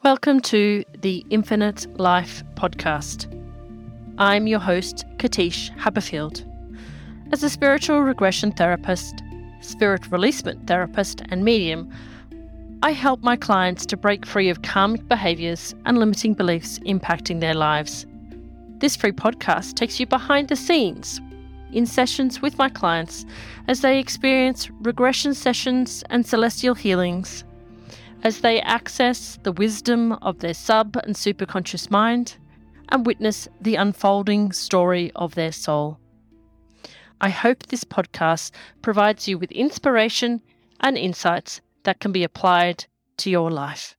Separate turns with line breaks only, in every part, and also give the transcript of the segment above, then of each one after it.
Welcome to the Infinite Life podcast. I'm your host, Katish Haberfield. As a spiritual regression therapist, spirit releasement therapist, and medium, I help my clients to break free of karmic behaviours and limiting beliefs impacting their lives. This free podcast takes you behind the scenes in sessions with my clients as they experience regression sessions and celestial healings, as they access the wisdom of their sub and superconscious mind and witness the unfolding story of their soul. I hope this podcast provides you with inspiration and insights that can be applied to your life.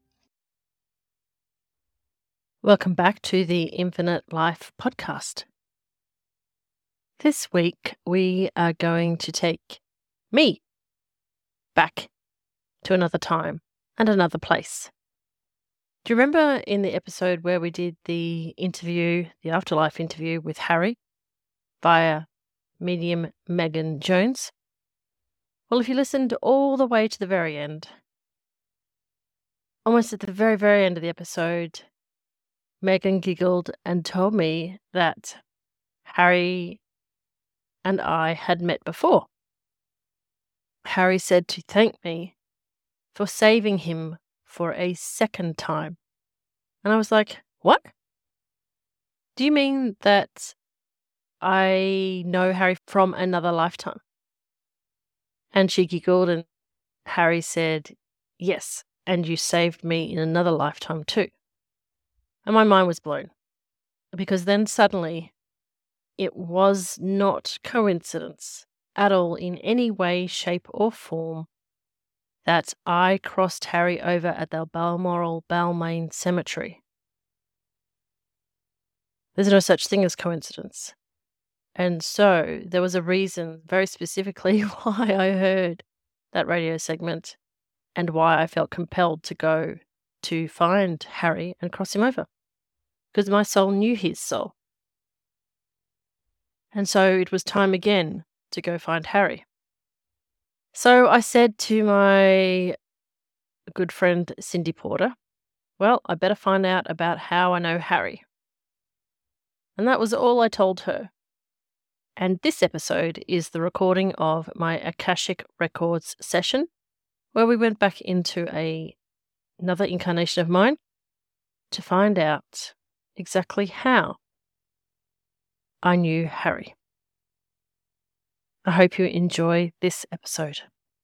Welcome back to the Infinite Life podcast. This week we are going to take me back to another time and another place. Do you remember in the episode where we did the interview, the afterlife interview with Harry via medium Megan Jones? Well, if you listened all the way to the very end, almost at the very, very end of the episode, Megan giggled and told me that Harry and I had met before. Harry said to thank me for saving him for a second time. And I was like, what? Do you mean that I know Harry from another lifetime? And she giggled and Harry said, yes, and you saved me in another lifetime too. And my mind was blown because then suddenly it was not coincidence at all in any way, shape or form that I crossed Harry over at the Balmoral Balmain Cemetery. There's no such thing as coincidence. And so there was a reason very specifically why I heard that radio segment and why I felt compelled to go to find Harry and cross him over. Because my soul knew his soul. And so it was time again to go find Harry. So I said to my good friend Cindy Porter, well, I better find out about how I know Harry. And that was all I told her. And this episode is the recording of my Akashic Records session, where we went back into another incarnation of mine to find out exactly how I knew Harry. I hope you enjoy this episode.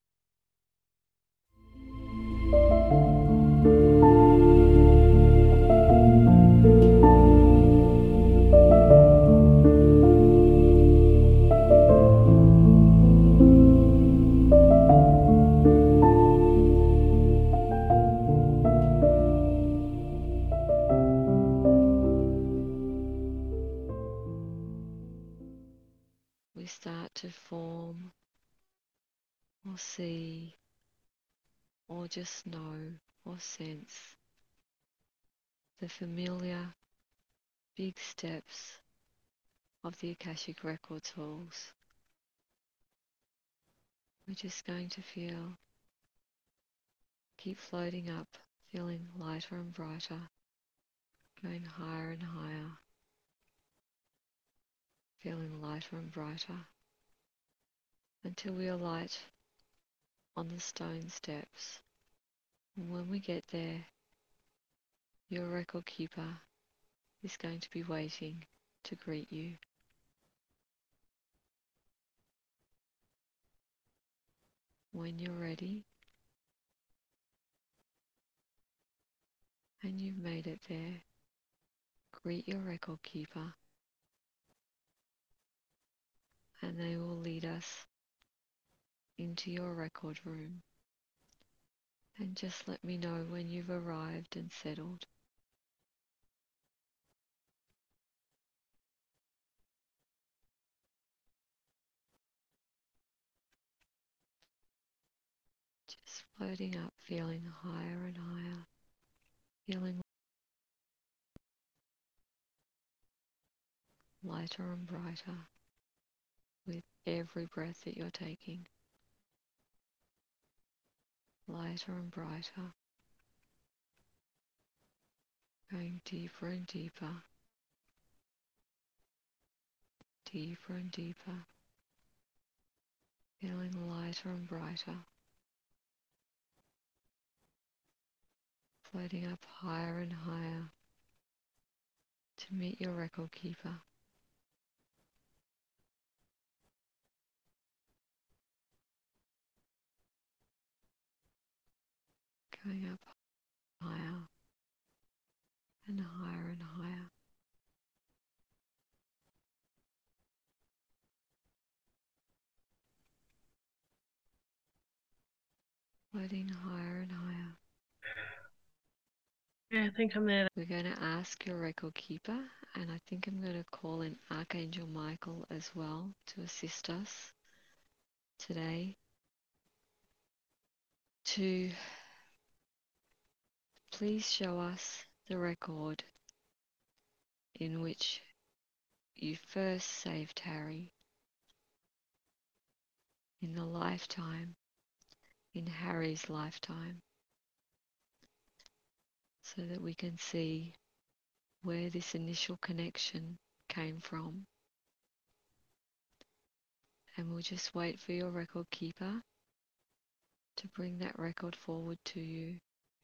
We start to form or see or just know or sense the familiar big steps of the Akashic Records halls. We're just going to keep floating up, feeling lighter and brighter, going higher and higher, feeling lighter and brighter, until we alight on the stone steps. And when we get there, your record keeper is going to be waiting to greet you. When you're ready and you've made it there, greet your record keeper and they will lead us into your record room. And just let me know when you've arrived and settled. Just floating up, feeling higher and higher, feeling lighter and brighter with every breath that you're taking. Lighter and brighter. deeper and deeper, deeper and deeper, feeling lighter and brighter, floating up higher and higher to meet your record keeper. Going up higher and higher and higher. Floating higher and higher.
Yeah, I think I'm there.
We're going to ask your record keeper, and I think I'm going to call in Archangel Michael as well to assist us today to please show us the record in which you first saved Harry in the lifetime, in Harry's lifetime, so that we can see where this initial connection came from. And we'll just wait for your record keeper to bring that record forward to you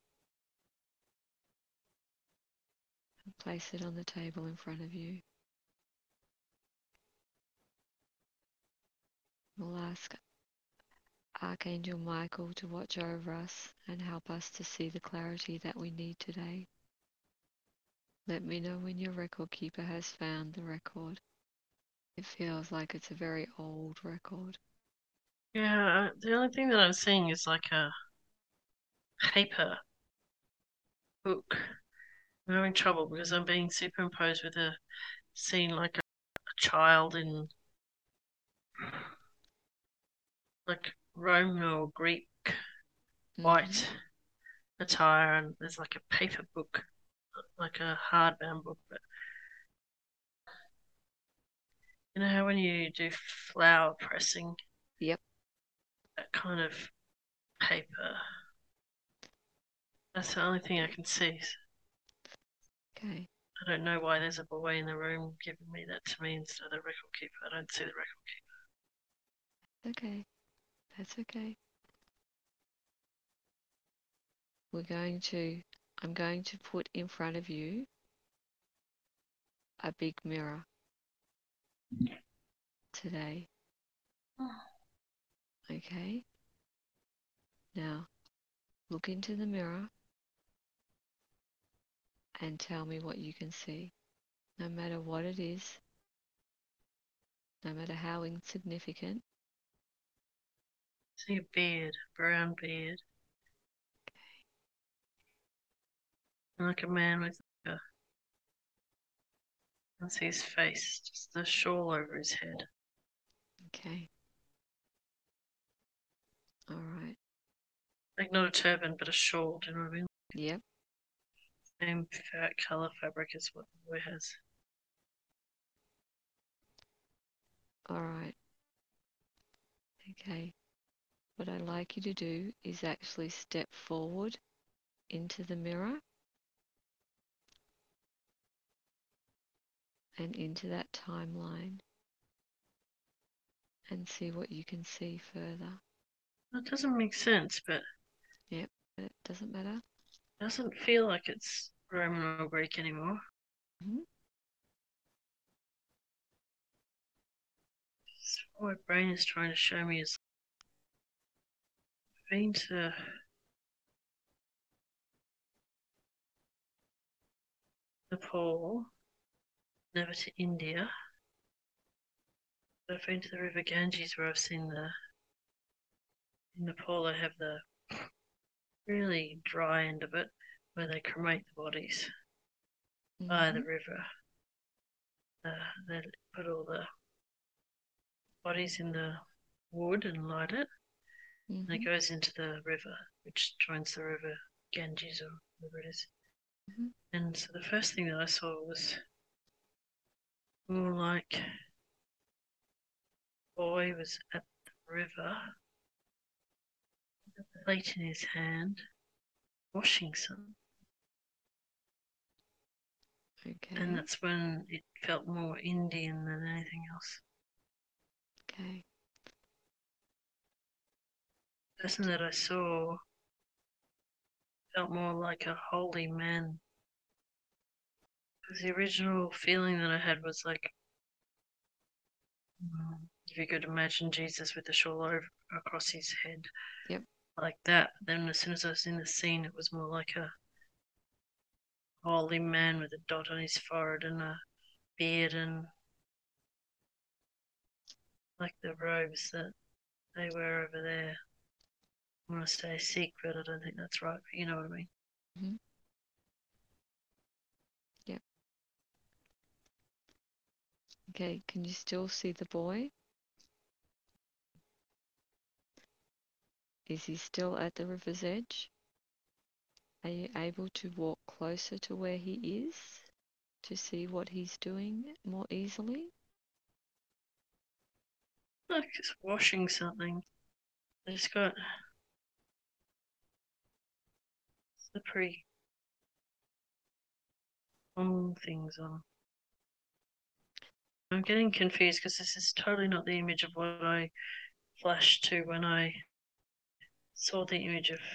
and place it on the table in front of you. We'll ask Archangel Michael to watch over us and help us to see the clarity that we need today. Let me know when your record keeper has found the record. It feels like it's a very old record.
Yeah, the only thing that I'm seeing is like a paper book. I'm having trouble because I'm being superimposed with a scene like a child in like Roman or Greek white attire, and there's like a paper book, like a hardbound book. But you know how when you do flower pressing,
Yep.
that kind of paper. That's the only thing I can see.
Okay.
I don't know why there's a boy in the room giving me that to me instead of the record keeper. I don't see the record keeper.
Okay. That's okay. I'm going to put in front of you a big mirror today. Okay? Now, look into the mirror and tell me what you can see. No matter what it is, no matter how insignificant.
See a beard, brown beard. And like a man with like a, I see his face, just the shawl over his head.
Okay. All right.
Like not a turban, but a shawl, do you know what I mean?
Yep.
Same colour fabric as what the boy has.
All right. Okay. What I'd like you to do is actually step forward into the mirror and into that timeline and see what you can see further.
That doesn't make sense, but
Yep. It doesn't matter.
it doesn't feel like it's Roman or Greek anymore.
Mm-hmm.
What my brain is trying to show me is been to Nepal, never to India. I've been to the River Ganges where I've seen in Nepal they have the really dry end of it where they cremate the bodies by the river. They put all the bodies in the wood and light it, and it goes into the river, which joins the river Ganges or whatever it is. And so the first thing that I saw was more like boy was at the river, with a plate in his hand, washing some.
Okay.
And that's when it felt more Indian than anything else.
Okay.
The person that I saw felt more like a holy man. Because the original feeling that I had was like, if you could imagine Jesus with the shawl over across his head,
Yep.
like that. Then as soon as I was in the scene, it was more like a holy man with a dot on his forehead and a beard and like the robes that they wear over there. I want to say Sikh, but I don't think that's right. But you know what I mean.
Mm-hmm. Yep. Okay. Can you still see the boy? Is he still at the river's edge? Are you able to walk closer to where he is to see what he's doing more easily?
Like just washing something. He's got slippery things on. I'm getting confused because this is totally not the image of what I flashed to when I saw the image of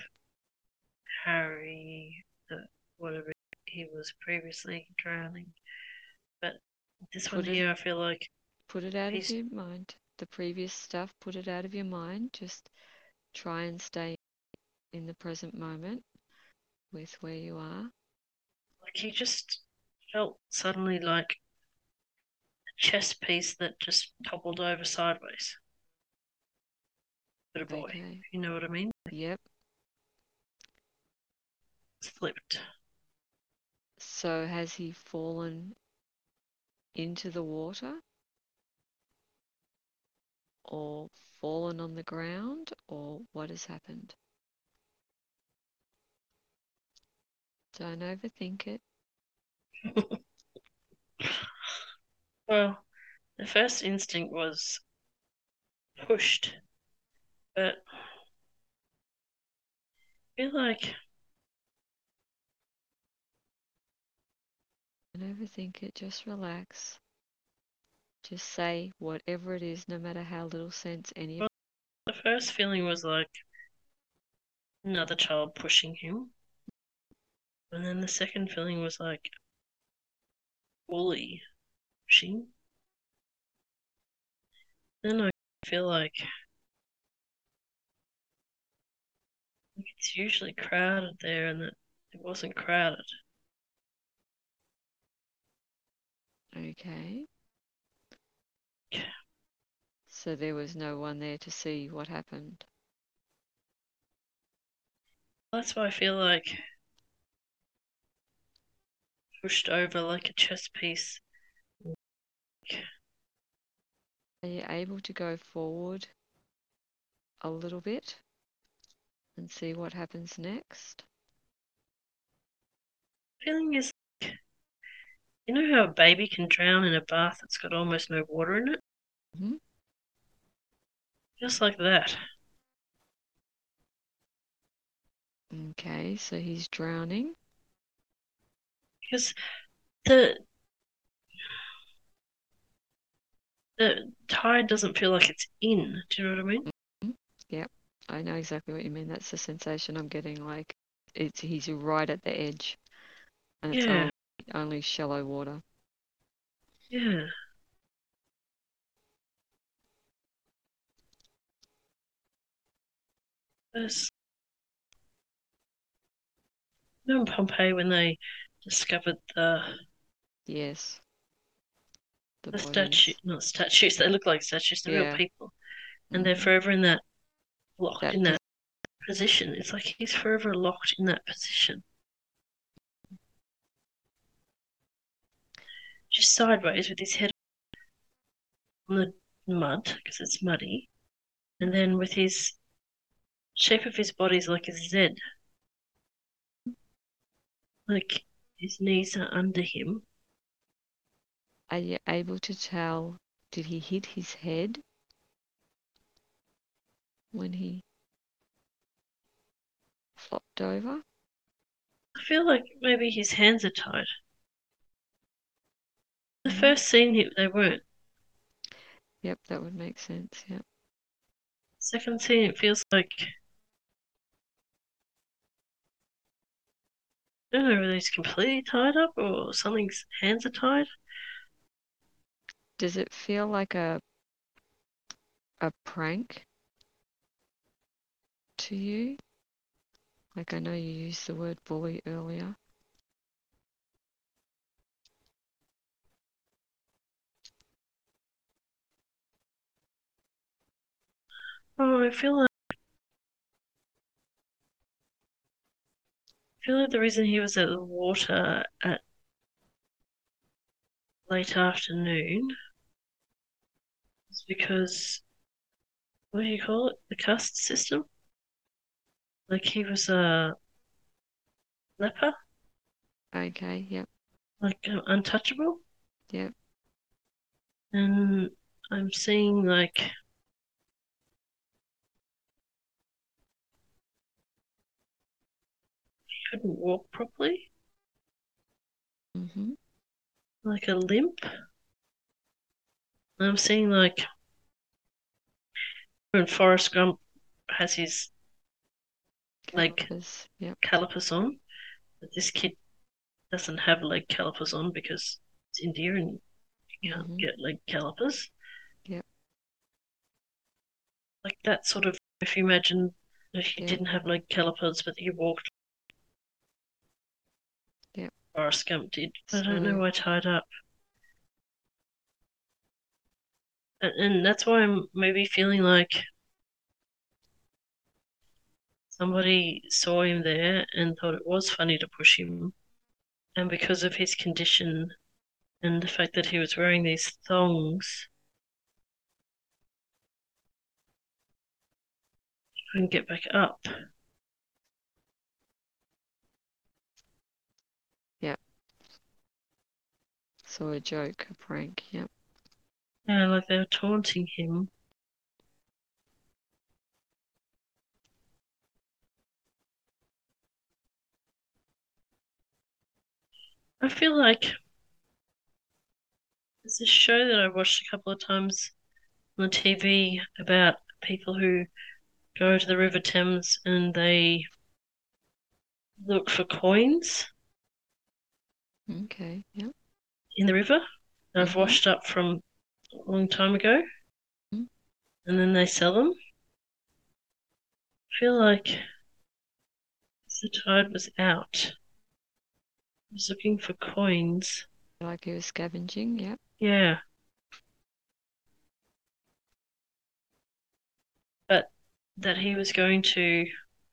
Harry, whatever he was previously drowning. But this one
Put it
here, I feel like
put it out of
he's
your mind. The previous stuff, put it out of your mind. Just try and stay in the present moment with where you are.
like he just felt suddenly like a chess piece that just toppled over sideways. But a boy,
Okay.
you know what I mean?
Yep.
Flipped.
So has he fallen into the water or fallen on the ground or what has happened? Don't overthink it.
Well, the first instinct was pushed, but I feel like
Don't overthink it. Just relax. Just say whatever it is, no matter how little sense any of
well, the first feeling was like another child pushing him, and then the second feeling was like bully pushing. Then I feel like it's usually crowded there, and that it wasn't crowded.
Okay. So there was no one there to see what happened.
That's why I feel like pushed over like a chess piece.
Are you able to go forward a little bit and see what happens next?
Feeling is, you know how a baby can drown in a bath that's got almost no water in it?
Hmm.
Just like that.
Okay, so he's drowning.
Because the the tide doesn't feel like it's in. Do you know what I mean?
Mhm. Yep, I know exactly what you mean. That's the sensation I'm getting. Like he's right at the edge, and it's
Yeah,
only shallow water.
yeah. There's, you know, in Pompeii when they discovered
Yes, the
the statue,
bodies.
not statues, they look like statues, the real
Yeah.
people, and they're
Hmm.
forever in that locked
That
in that position. It's like he's forever locked in that position, just sideways with his head on the mud because it's muddy, and then with his shape of his body is like a Z, like his knees are under him.
Are you able to tell? Did he hit his head when he flopped over?
I feel like maybe his hands are tied. first scene, they weren't.
Yep, that would make sense. Yep.
Second scene, it feels like, I don't know whether he's completely tied up or something's hands are tied.
Does it feel like a prank to you? Like I know you used the word bully earlier.
Oh, I feel like the reason he was at the water at late afternoon is because, what do you call it? The caste system? Like he was a leper,
Okay, yep,
like untouchable.
yep.
And I'm seeing like he couldn't walk properly,
Mhm.
like a limp. And I'm seeing like when Forrest Gump has his leg
Calipers. Yep,
calipers on, but this kid doesn't have leg calipers on because it's India and you can't
mhm.
get leg calipers.
Yep,
Like that sort of, if you imagine if he
yep,
didn't have leg calipers but he walked,
yep.
Forrest Gump did. I don't know
So
why tied up. And that's why I'm maybe feeling like somebody saw him there and thought it was funny to push him. And because of his condition and the fact that he was wearing these thongs, he couldn't get back up.
yep. So a joke, a prank. Yep.
Yeah, like they were taunting him. I feel like there's this show that I watched a couple of times on the TV about people who go to the River Thames and they look for coins
Okay. Yep.
in the river that have
Mhm.
washed up from a long time ago
Mm.
and then they sell them. I feel like the tide was out. I was looking for coins.
Like he was scavenging. Yep.
Yeah, but that he was going to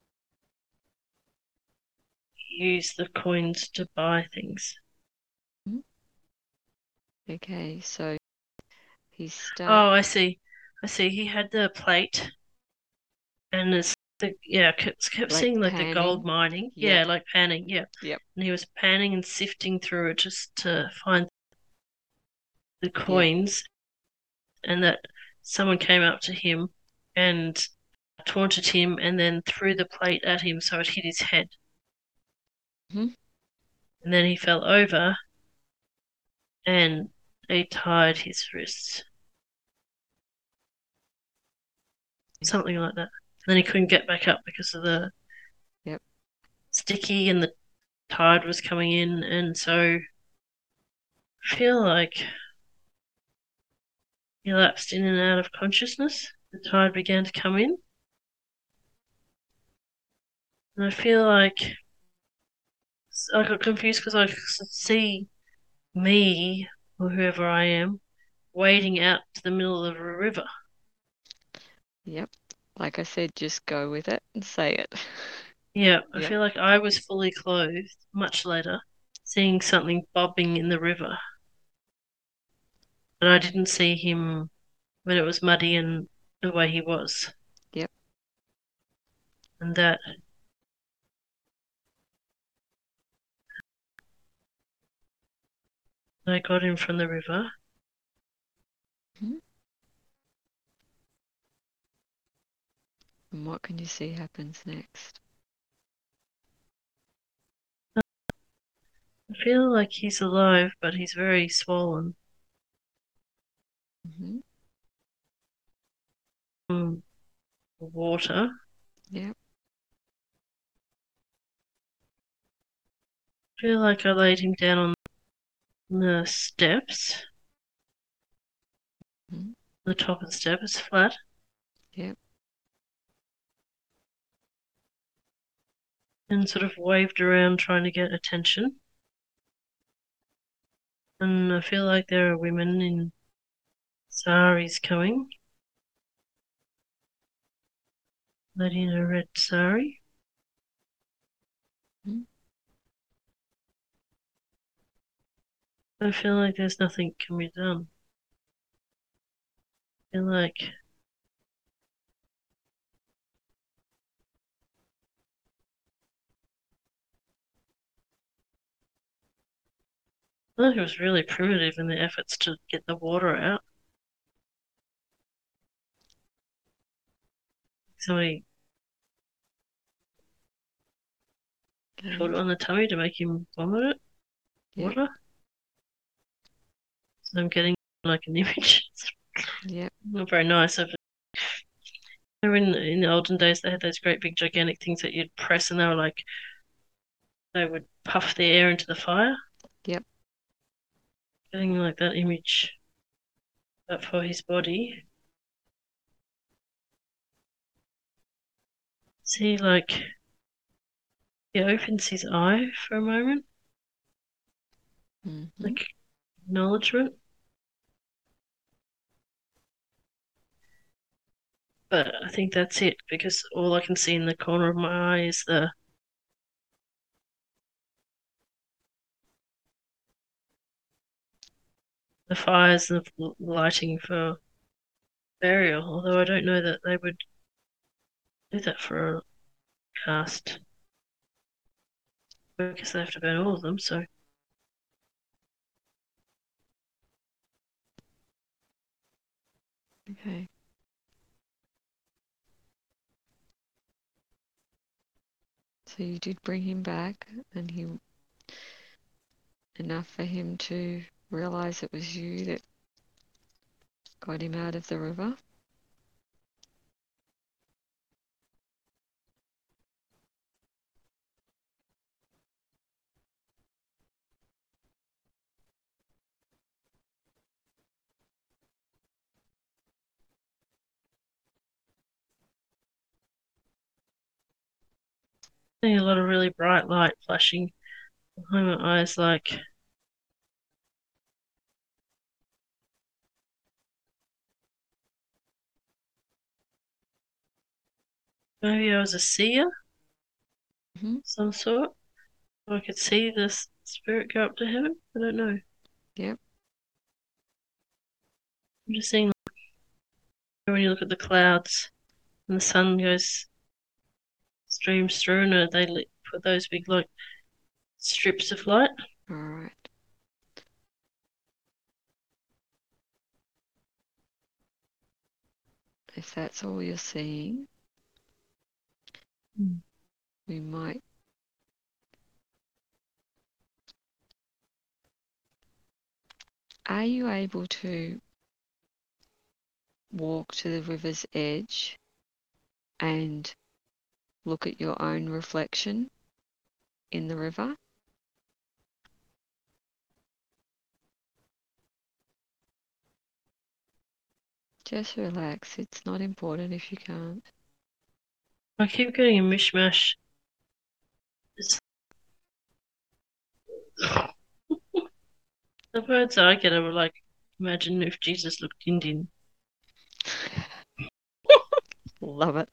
use the coins to buy things.
Mm. Okay. So he start
Oh, I see. I see. He had the plate and it's the yeah, kept
like
seeing like the gold
panning.
mining.
Yep.
Yeah, like panning, yeah.
Yep.
And he was panning and sifting through it just to find the
Yep.
coins and that someone came up to him and taunted him and then threw the plate at him so it hit his head.
Mhm.
And then he fell over and they tied his wrists. Something like that. Then he couldn't get back up because of the
Yep.
sticky and the tide was coming in and so I feel like he lapsed in and out of consciousness. The tide began to come in. And I feel like I got confused because I could see me or whoever I am wading out to the middle of a river.
Yep. Like I said, just go with it and say it.
Yeah, I
Yep.
feel like I was fully clothed much later, seeing something bobbing in the river. But I didn't see him when it was muddy and the way he was.
Yep.
And that I got him from the river.
Mhm. And what can you see happens next?
I feel like he's alive, but he's very swollen. water.
Yep.
I feel like I laid him down on the steps.
Mhm.
The top of the step is flat.
Yep.
And sort of waved around trying to get attention. And I feel like there are women in saris coming. Lady in a red sari.
Mhm.
I feel like there's nothing can be done. I feel like it was really primitive in the efforts to get the water out. Somebody put
Okay.
it on the tummy to make him vomit it.
Yep.
Water. So I'm getting like an image.
Yep.
Not very nice. In the olden days, they had those great big gigantic things that you'd press, and they were like they would puff the air into the fire.
Yep.
Getting like that image, but for his body. See, like he opens his eye for a moment,
Mhm.
like acknowledgement. But I think that's it because all I can see in the corner of my eye is the fires of lighting for burial. Although I don't know that they would do that for a cast because they have to burn all of them. So
Okay. So you did bring him back, and he enough for him to realize it was you that got him out of the river.
seeing a lot of really bright light flashing behind my eyes, like maybe I was a seer,
Hmm.
some sort. I could see the spirit go up to heaven. I don't know.
Yep.
I'm just seeing like, when you look at the clouds and the sun goes streams through, and they put those big like strips of light.
All right. If that's all you're seeing,
Mm.
we might. Are you able to walk to the river's edge and look at your own reflection in the river? Just relax. It's not important if you can't.
I keep getting a mishmash. It's, the words I get are like, imagine if Jesus looked Indian.
Love it.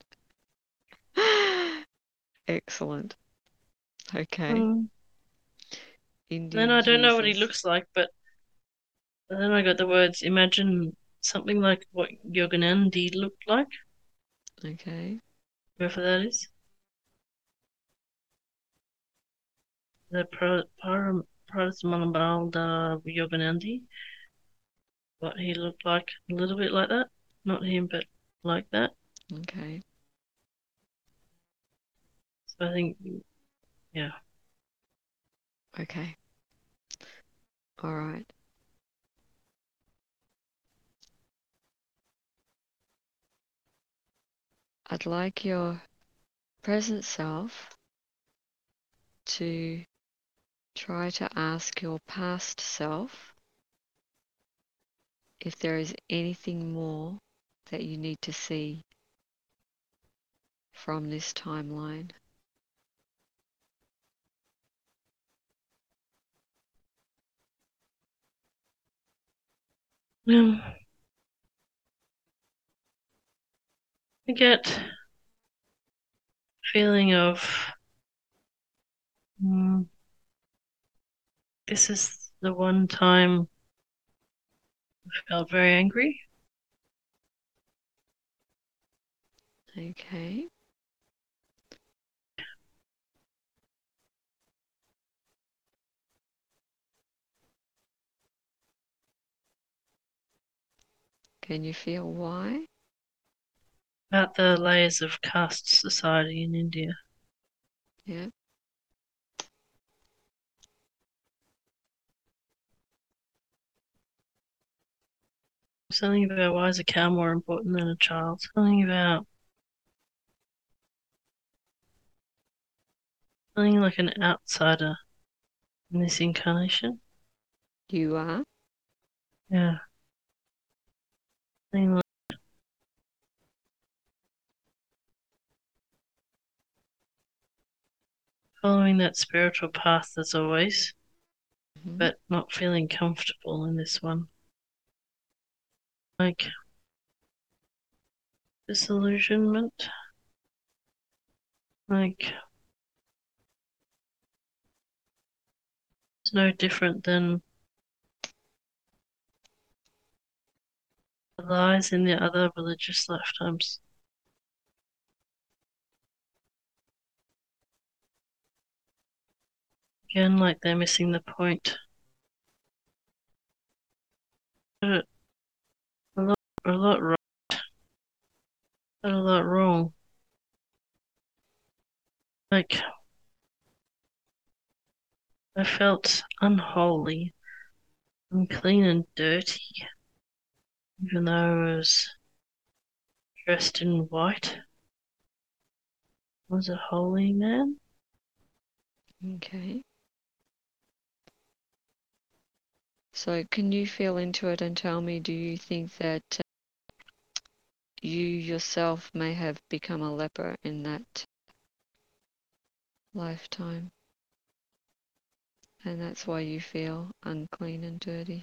Excellent. Okay.
Um, then
Indian
I don't know what he
Jesus.
looks like, but then I got the words, imagine something like what Yoganandi looked like,
Okay.
whoever that is. The Protestant Yoganandi, what he looked like, a little bit like that. Not him, but like that.
Okay.
So I think, yeah.
Okay. All right. I'd like your present self to try to ask your past self if there is anything more that you need to see from this timeline.
I get a feeling of this is the one time I felt very angry.
Okay. Can you feel why?
About the layers of caste society in India.
Yeah.
Something about why is a cow more important than a child? Something about feeling like an outsider in this incarnation.
You are?
Yeah. Feeling like following that spiritual path as always,
Mm-hmm.
but not feeling comfortable in this one. Like disillusionment. Like it's no different than the lies in the other religious lifetimes. Again, like they're missing the point. But a lot right, but a lot wrong. Like I felt unholy, unclean and dirty, even though I was dressed in white. I was a holy man.
Okay. So can you feel into it and tell me, do you think that you yourself may have become a leper in that lifetime? And that's why you feel unclean and dirty?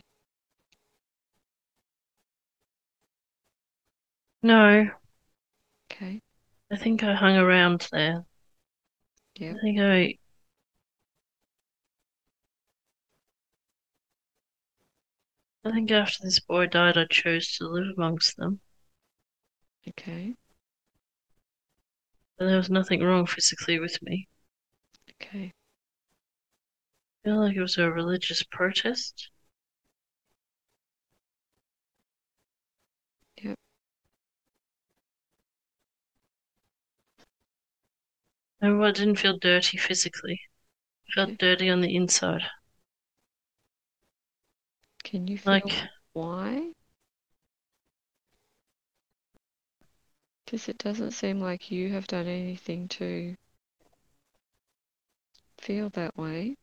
No,
Okay.
I think I hung around there.
Yep.
I think I I think after this boy died I chose to live amongst them.
Okay.
But there was nothing wrong physically with me.
Okay.
I feel like it was a religious protest.
Yep.
I didn't feel dirty physically. I felt
Okay.
dirty on the inside.
Can you
Like,
feel why? Because it doesn't seem like you have done anything to feel that way.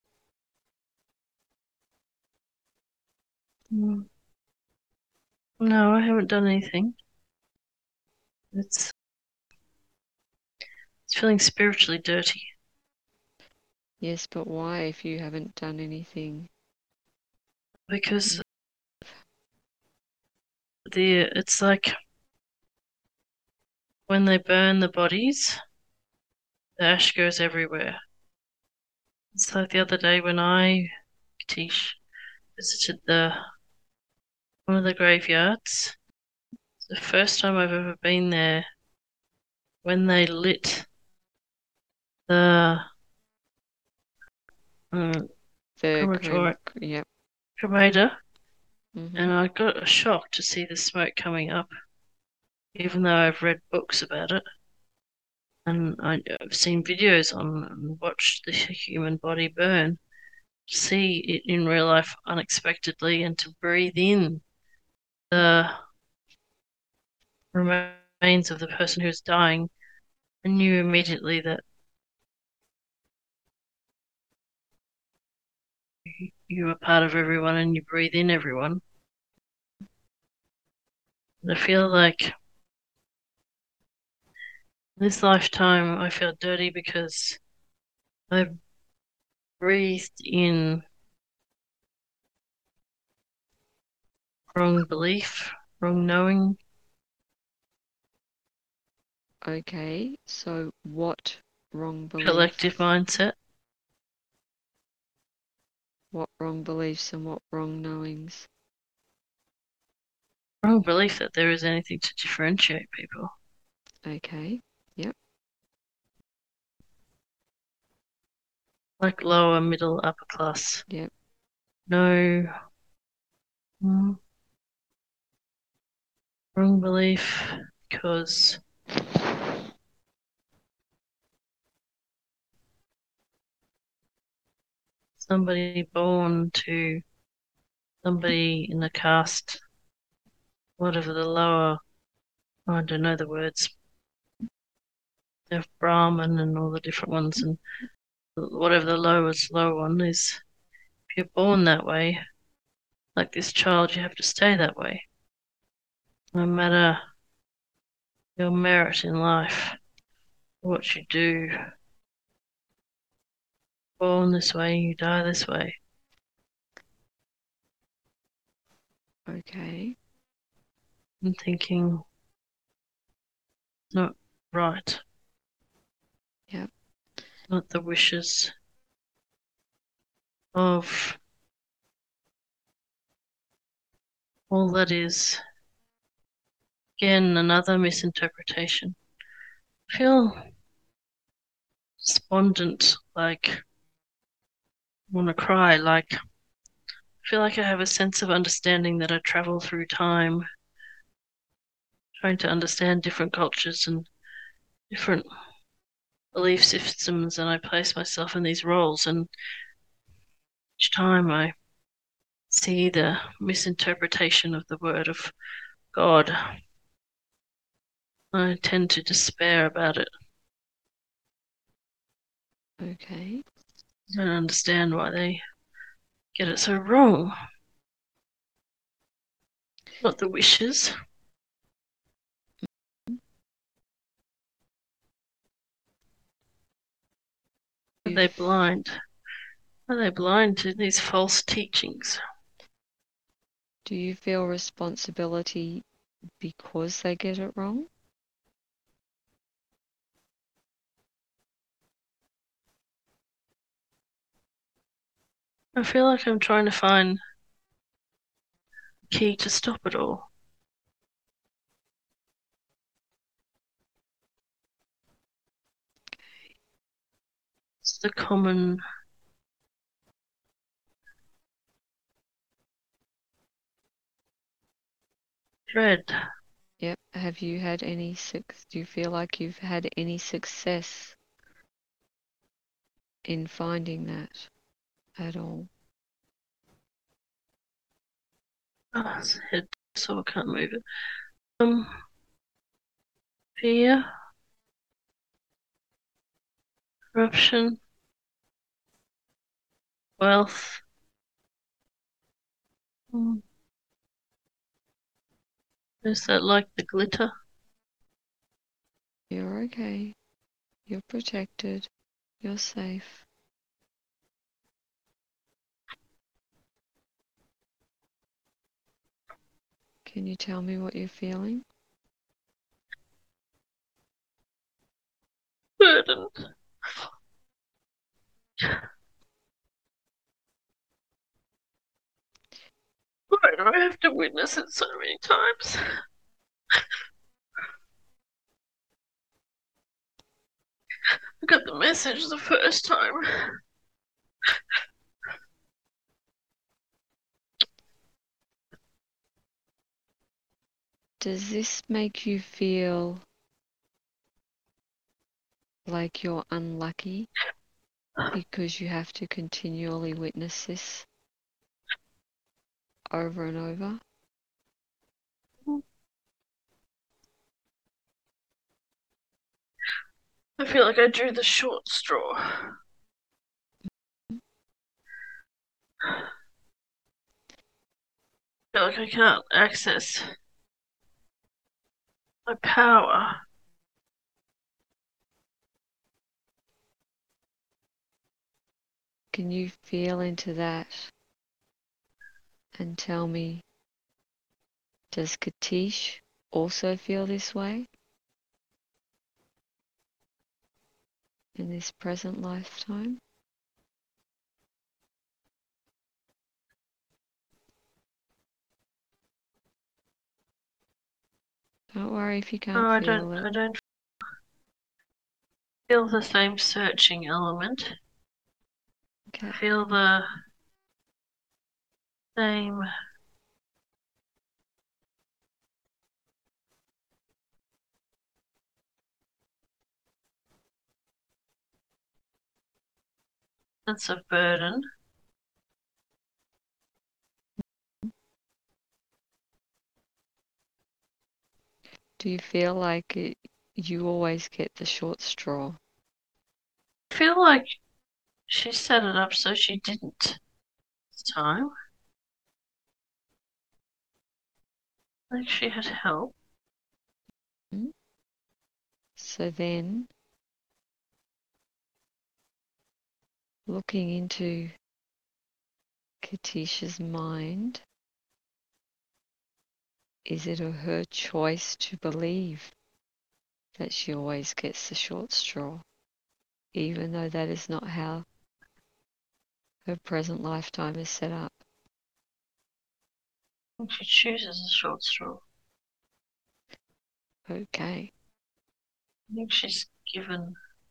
no, I haven't done anything. It's it's feeling spiritually dirty
Yes, but why if you haven't done anything?
because it's like when they burn the bodies, the ash goes everywhere. It's like the other day when Tish, visited the one of the graveyards. It's the first time I've ever been there when they lit the
The
crematorium
yep.
cremator,
Mm-hmm.
and I got a shock to see the smoke coming up, even though I've read books about it. And I've seen videos on and watched the human body burn. To see it in real life unexpectedly and to breathe in the remains of the person who's dying, I knew immediately that you are part of everyone and you breathe in everyone. And I feel like this lifetime I feel dirty because I breathed in wrong belief, wrong knowing.
Okay, so what wrong belief?
Collective mindset.
What wrong beliefs and what wrong knowings?
Wrong belief that there is anything to differentiate people.
Okay, yep.
Like lower, middle, upper class.
Yep.
No. Wrong belief because somebody born to somebody in the caste, whatever the lower, I don't know the words, of Brahmin and all the different ones, and whatever the lowest low one is, if you're born that way, like this child, you have to stay that way. No matter your merit in life, what you do, born this way, you die this way.
Okay.
I'm thinking, not right.
Yep.
Not the wishes of all that is. Again, another misinterpretation. I feel despondent, like I want to cry, like I feel like I have a sense of understanding that I travel through time, trying to understand different cultures and different belief systems, and I place myself in these roles, and each time I see the misinterpretation of the word of God, I tend to despair about it.
Okay.
I don't understand why they get it so wrong. Not the wishes. Are they blind? Are they blind to these false teachings?
Do you feel responsibility because they get it wrong?
I feel like I'm trying to find a key to stop it all. It's the common thread.
Yep. Have you had any do you feel like you've had any success in finding that at all?
Oh, it's head, so I can't move it. Fear, corruption, wealth. Is that like the glitter?
You're okay. You're protected. You're safe. Can you tell me what you're feeling?
Burdened. Why do I have to witness it so many times? I got the message the first time.
Does this make you feel like you're unlucky because you have to continually witness this over and over?
I feel like I drew the short straw. I feel like I can't access my power.
Can you feel into that and tell me, does Katish also feel this way in this present lifetime? Don't worry if you
No,
can't
I
feel
don't.
it.
I don't feel the same searching element.
Okay.
I feel the same sense of burden.
Do you feel like you always get the short straw?
I feel like she set it up so she didn't this time. Like she had help.
Hmm? So then, looking into Katisha's mind, is it her choice to believe that she always gets the short straw, even though that is not how her present lifetime is set up?
I think she chooses a short straw.
Okay.
I think she's given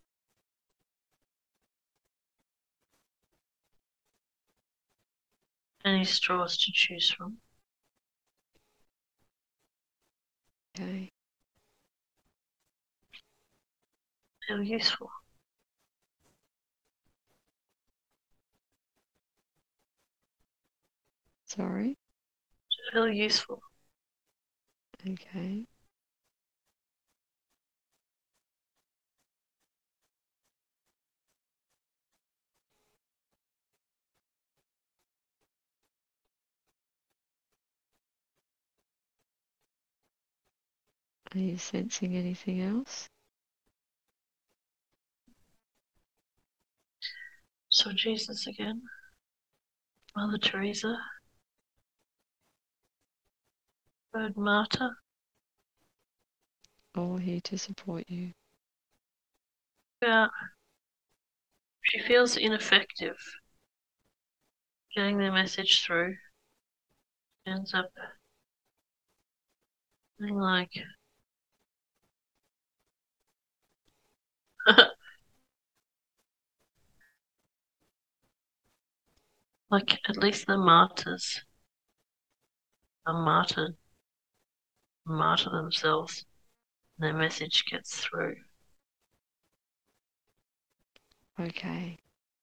any straws to choose from.
Okay.
Feel useful.
Sorry.
Feel useful.
Okay. Are you sensing anything else?
So Jesus again. Mother Teresa. Third martyr.
All here to support you.
Yeah. She feels ineffective getting the message through. Ends up being like at least the martyrs are martyr themselves. And their message gets through.
Okay.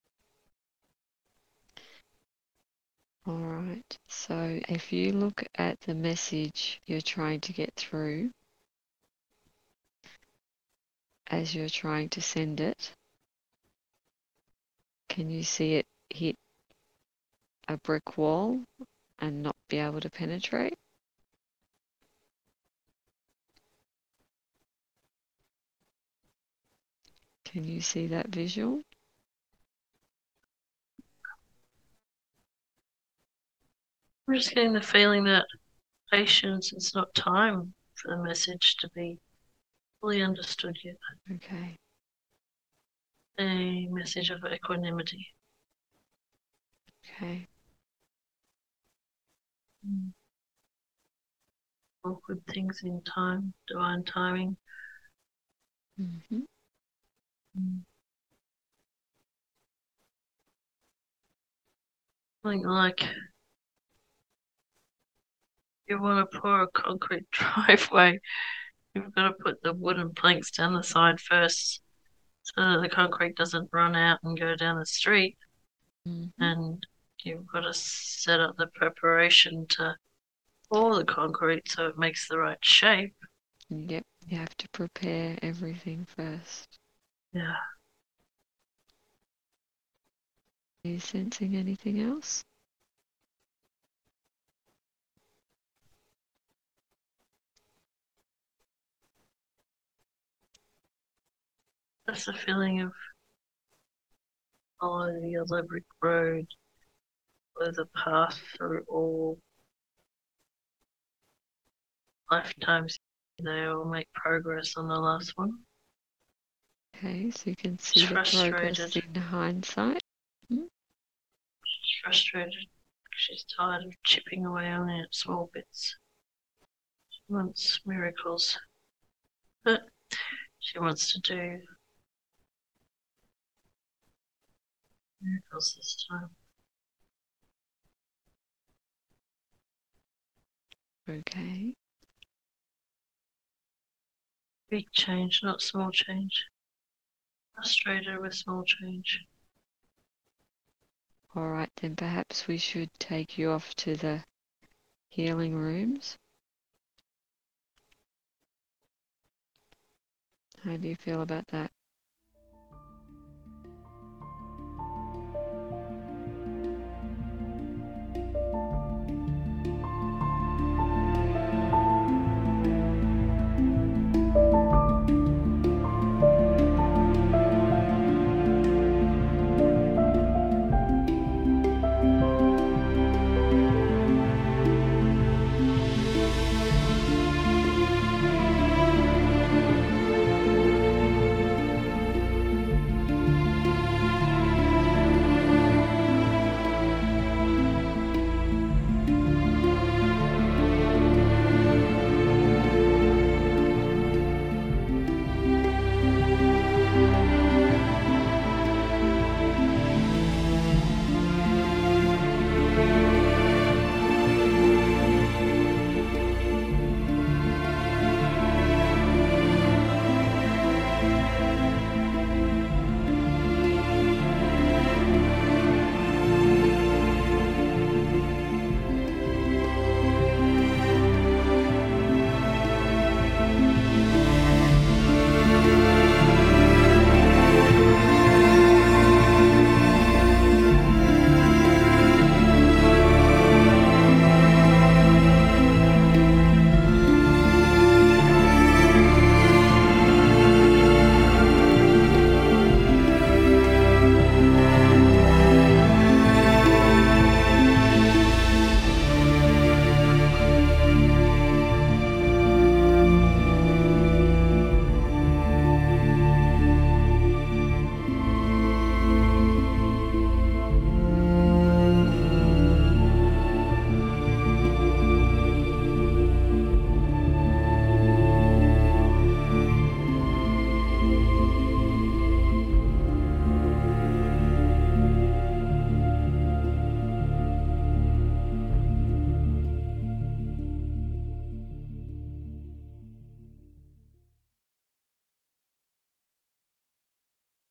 All right. So if you look at the message you're trying to get through as you're trying to send it, can you see it hit a brick wall and not be able to penetrate? Can you see that visual?
I'm just getting the feeling that patience, it's not time for the message to be fully understood yet.
Okay.
A message of equanimity.
Okay.
All good things in time, divine timing.
Mm-hmm.
Something like you want to pour a concrete driveway, you've got to put the wooden planks down the side first so that the concrete doesn't run out and go down the street.
Mm-hmm.
And you've got to set up the preparation to pour the concrete so it makes the right shape.
Yep. You have to prepare everything first.
Yeah.
Are you sensing anything else?
That's the feeling of following the yellow brick road with a path through all lifetimes. They all make progress on the last one.
Okay, so you can see
She's
the progress
frustrated.
in hindsight.
She's frustrated. She's tired of chipping away on it at small bits. She wants miracles. But she wants to do miracles this time.
Okay.
Big change, not small change. Frustrated with small change.
All right, then perhaps we should take you off to the healing rooms. How do you feel about that?